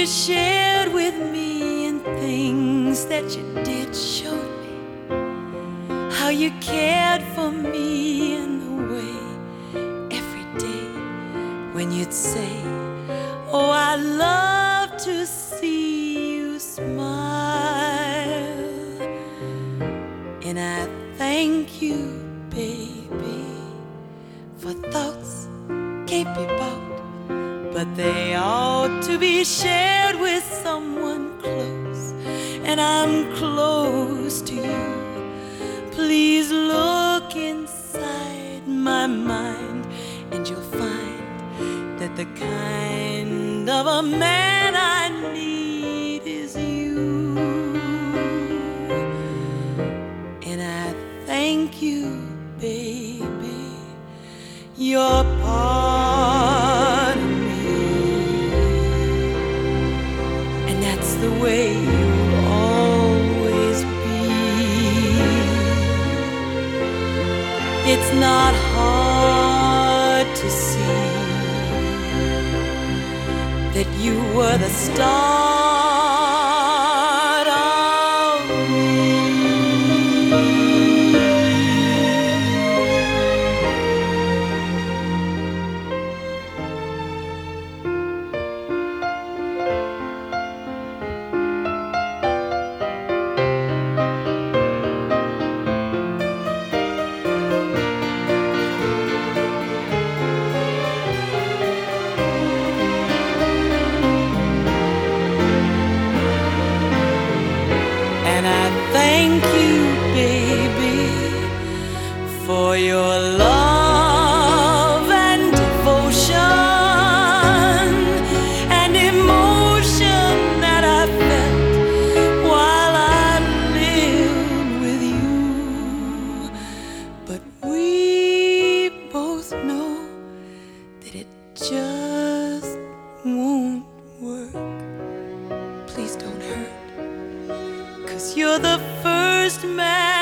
shared with me and things that you did show me, how you cared for me in the way every day when you'd say, oh, I love to see you smile. And I thank you, baby, for thoughts can't be bought, but they ought to be shared with someone close. And I'm close to you. Please look inside my mind, and you'll find that the kind of a man I need is you. And I thank you, baby, you're part of me, and that's the way you'll always be. It's not hard to see that you were the start of me. And I thank you, baby, for your love and devotion and emotion that I felt while I lived with you. But we both know that it just won't work. Please don't hurt, 'cause you're the first man